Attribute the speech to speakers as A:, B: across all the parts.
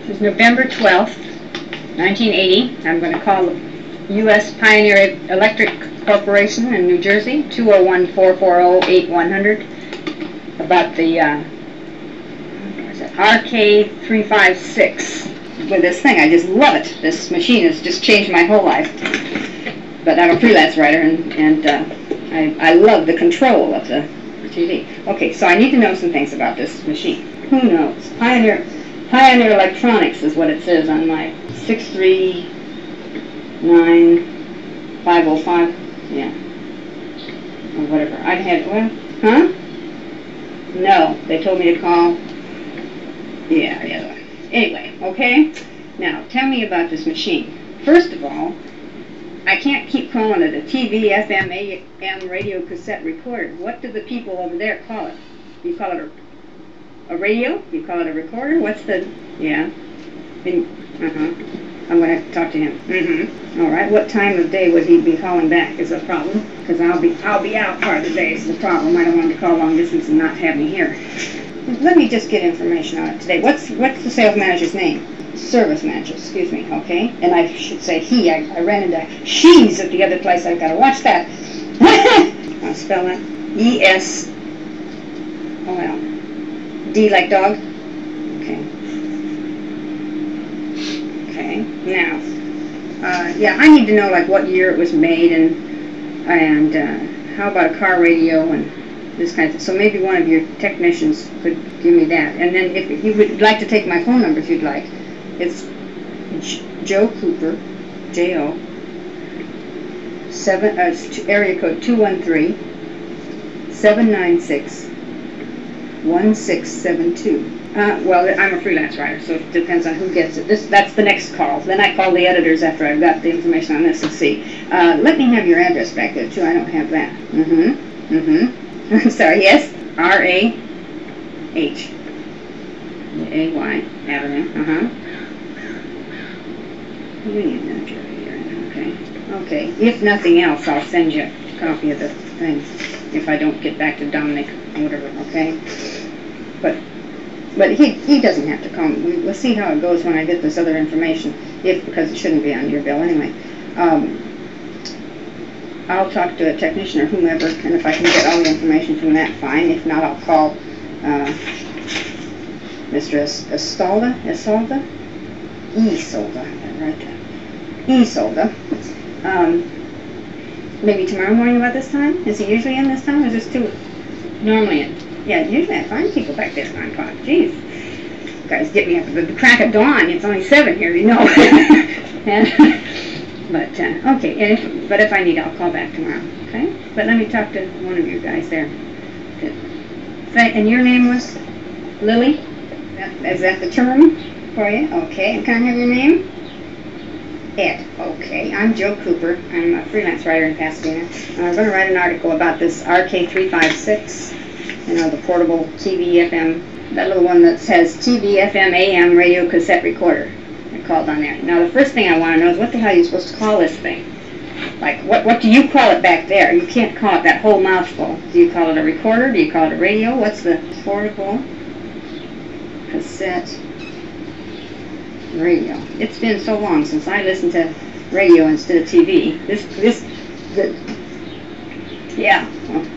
A: This is November 12th, 1980. I'm going to call the U.S. Pioneer Electric Corporation in New Jersey, 201-440-8100, about the RK356. With this thing, I just love it. This machine has just changed my whole life. But I'm a freelance writer, and I love the control of the TV. Okay, so I need to know some things about this machine. Who knows? Pioneer Electronics is what it says on my 639505. Yeah. Or whatever. I had, well, huh? No, they told me to call. Yeah, the other one. Anyway, okay? Now, tell me about this machine. First of all, I can't keep calling it a TV, FM, AM radio cassette recorder. What do the people over there call it? You call it a radio? You call it a recorder? What's the, yeah. I'm going to have to talk to him. All right, what time of day would he be calling back is a problem, because I'll be out part of the day is the problem. I don't want him to call long distance and not have me here. Let me just get information on it today. What's the sales manager's name? Service manager, excuse me, okay? And I should say he. I ran into she's at the other place. I've got to watch that. I'll spell that. E-S, oh well, D like dog? Okay. Okay, now, yeah, I need to know, like, what year it was made and how about a car radio and this kind of thing. So maybe one of your technicians could give me that. And then if you would like to take my phone number if you'd like, it's Joe Cooper, J-O, area code 213-796-1672. Well, I'm a freelance writer, so it depends on who gets it. That's the next call. Then I call the editors after I've got the information on this and see. Let me have your address back there, too. I don't have that. I'm sorry, yes? R-A-H. A-Y, Avenue, You need an address here, okay. Okay, if nothing else, I'll send you a copy of the thing if I don't get back to Dominic or whatever, okay? But he doesn't have to come. We'll see how it goes when I get this other information, because it shouldn't be on your bill anyway. I'll talk to a technician or whomever, and if I can get all the information from that, fine. If not, I'll call Mr. Esolda, right there. Esolda. Maybe tomorrow morning about this time? Is he usually in this time, or is this too normally in? Yeah, usually I find people back there at 9 o'clock. Jeez. You guys get me up at the crack of dawn. It's only 7 here, you know. Okay, but if I need, I'll call back tomorrow, okay? But let me talk to one of you guys there. And your name was Lily? Is that the term for you? Okay, and can I have your name? Ed. Okay, I'm Joe Cooper. I'm a freelance writer in Pasadena. I'm going to write an article about this RK356, the portable TV, FM, that little one that says TV, FM, AM radio cassette recorder. I called on there. Now, the first thing I want to know is what the hell are you supposed to call this thing? Like, what do you call it back there? You can't call it that whole mouthful. Do you call it a recorder? Do you call it a radio? What's the portable cassette radio? It's been so long since I listened to radio instead of TV. Yeah.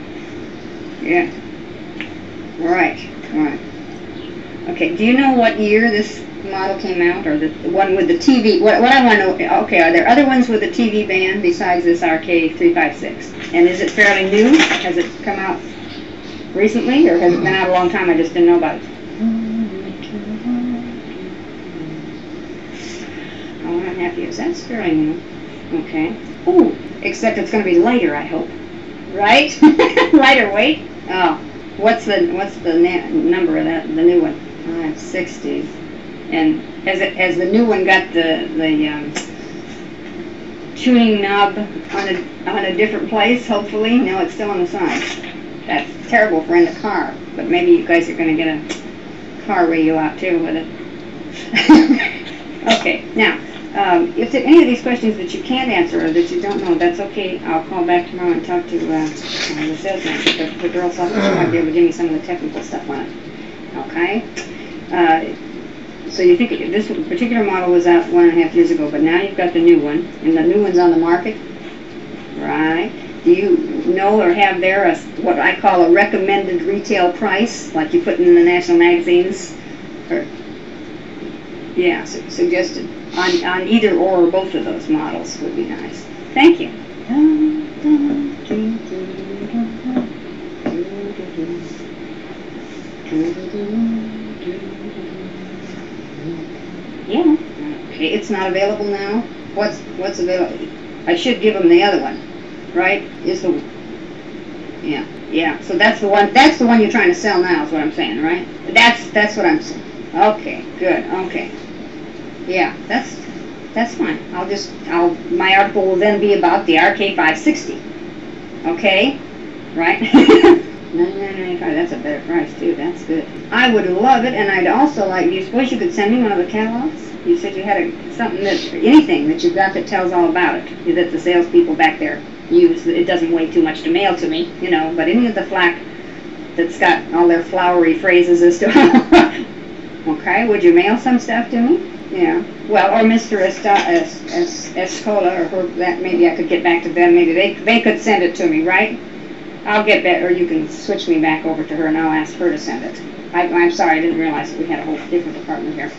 A: Right. Okay, do you know what year this model came out, or the one with the TV? What I want to know, okay, are there other ones with a TV band besides this RK356? And is it fairly new? Has it come out recently, or has it been out a long time? I just didn't know about it. Oh, I'm happy. That's fairly new. Okay. Ooh, except it's going to be lighter, I hope. Right? Lighter weight? Oh. What's the number of that, the new one? 560. And has the new one got the tuning knob on a different place, hopefully? No, it's still on the side. That's terrible for in the car, but maybe you guys are going to get a car radio out too with it. Okay, now, if there are any of these questions that you can't answer or that you don't know, that's okay. I'll call back tomorrow and talk to the sales manager. The girl thought she might be able to give me some of the technical stuff on it. Okay? So you think this particular model was out 1.5 years ago, but now you've got the new one, and the new one's on the market, right? Do you know or have there what I call a recommended retail price, like you put in the national magazines? Or, yeah, suggested on either or both of those models would be nice. Thank you. Yeah. Okay, it's not available now. What's available? I should give them the other one, right? Yeah. So that's the one. That's the one you're trying to sell now. Is what I'm saying, right? That's what I'm saying. Okay. Good. Okay. Yeah. That's fine. My article will then be about the RK560. Okay. Right. $99.95. That's a better price too. That's good. I would love it, and I'd also like. You suppose you could send me one of the catalogs? You said you had anything that you've got that tells all about it, that the salespeople back there use. It doesn't weigh too much to mail to me, but any of the flack that's got all their flowery phrases as to. Okay, would you mail some stuff to me? Yeah. Well, or Mr. Escola, or that maybe I could get back to them. Maybe they could send it to me, right? I'll get back, or you can switch me back over to her, and I'll ask her to send it. I'm sorry, I didn't realize that we had a whole different department here.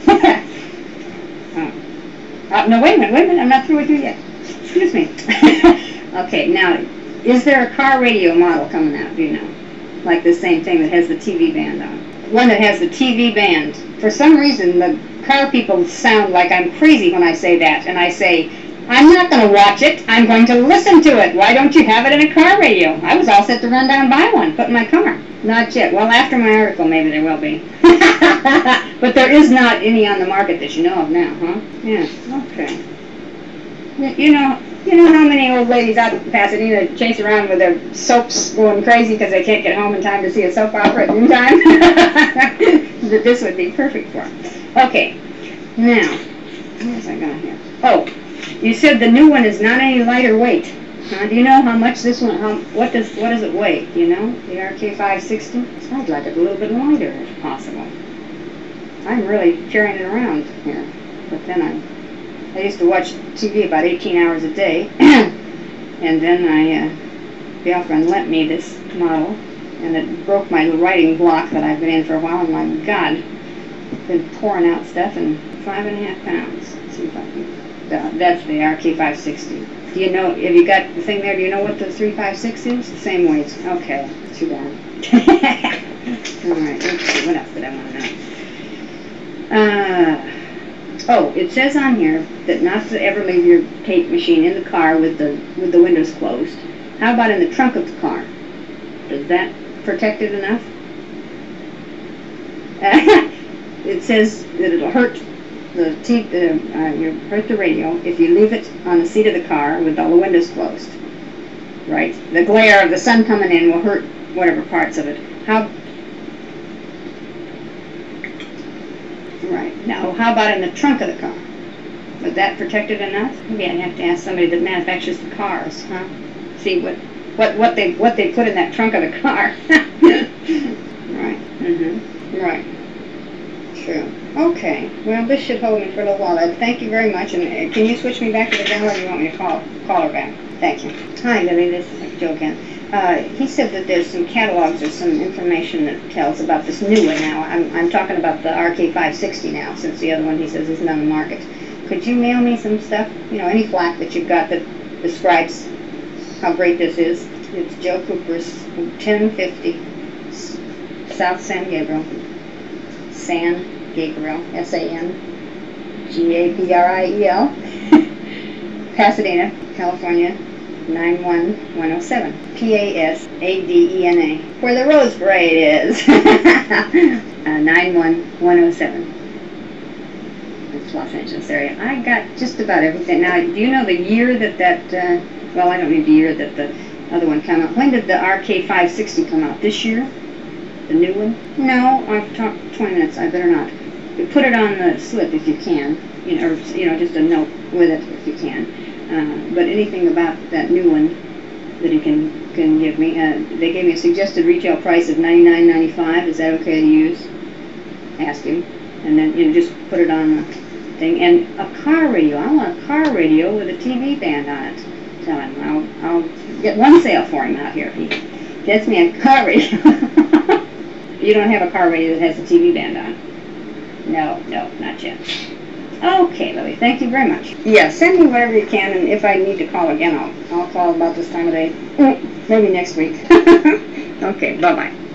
A: No, wait a minute, I'm not through with you yet. Excuse me. Okay, now, is there a car radio model coming out, do you know? Like the same thing that has the TV band on. One that has the TV band. For some reason, the car people sound like I'm crazy when I say that, and I say, I'm not going to watch it, I'm going to listen to it. Why don't you have it in a car radio? I was all set to run down and buy one, put in my car. Not yet. Well, after my article, maybe there will be. But there is not any on the market that you know of now, huh? Yeah, okay. You know how many old ladies out in Pasadena chase around with their soaps going crazy because they can't get home in time to see a soap opera at noontime? That this would be perfect for them. Okay, now, what was I going here? Oh, you said the new one is not any lighter weight. Do you know how much this one, what does it weigh? Do you know? The RK560? I'd like it a little bit lighter if possible. I'm really carrying it around here. But then I used to watch TV about 18 hours a day. And then the girlfriend lent me this model. And it broke my writing block that I've been in for a while. And my God, I've been pouring out stuff in 5.5 pounds. Let's see if I can. That's the RK560. Do you know, have you got the thing there, do you know what the 356 is? Same weight. Okay, too bad. Alright, let's see, what else did I want to know? It says on here that not to ever leave your tape machine in the car with the windows closed. How about in the trunk of the car? Does that protect it enough? It says that it'll hurt you hurt the radio if you leave it on the seat of the car with all the windows closed. Right? The glare of the sun coming in will hurt whatever parts of it. Right. Now, how about in the trunk of the car? Would that protect it enough? Maybe I'd have to ask somebody that manufactures the cars, huh? See what they put in that trunk of the car. Right. Right. True. Okay. Well, this should hold me for a little while. Thank you very much. And can you switch me back to the gal, or do you want me to call her back? Thank you. Hi, Lily. This is Joe again. He said that there's some catalogs or some information that tells about this new one now. I'm talking about the RK560 now, since the other one he says isn't on the market. Could you mail me some stuff? Any flack that you've got that describes how great this is? It's Joe Cooper's 1050 South San Gabriel. San Gabriel, S-A-N-G-A-B-R-I-E-L, Pasadena, California, 91107, P-A-S-A-D-E-N-A, where the Rose Parade is, 91107. It's Los Angeles area. I got just about everything. Now, do you know the year that well, I don't need the year that the other one came out. When did the RK560 come out? This year? The new one? No, I've talked 20 minutes. I better not. You put it on the slip if you can, or just a note with it if you can. But anything about that new one that you can give me. They gave me a suggested retail price of $99.95. Is that okay to use? Ask him. and then you just put it on the thing. And a car radio. I want a car radio with a TV band on it. Tell him I'll get one sale for him out here if he gets me a car radio. You don't have a car radio that has a TV band on? No, not yet. Okay, Lily, thank you very much. Yeah, send me whatever you can, and if I need to call again, I'll call about this time of day. Maybe next week. Okay, bye-bye.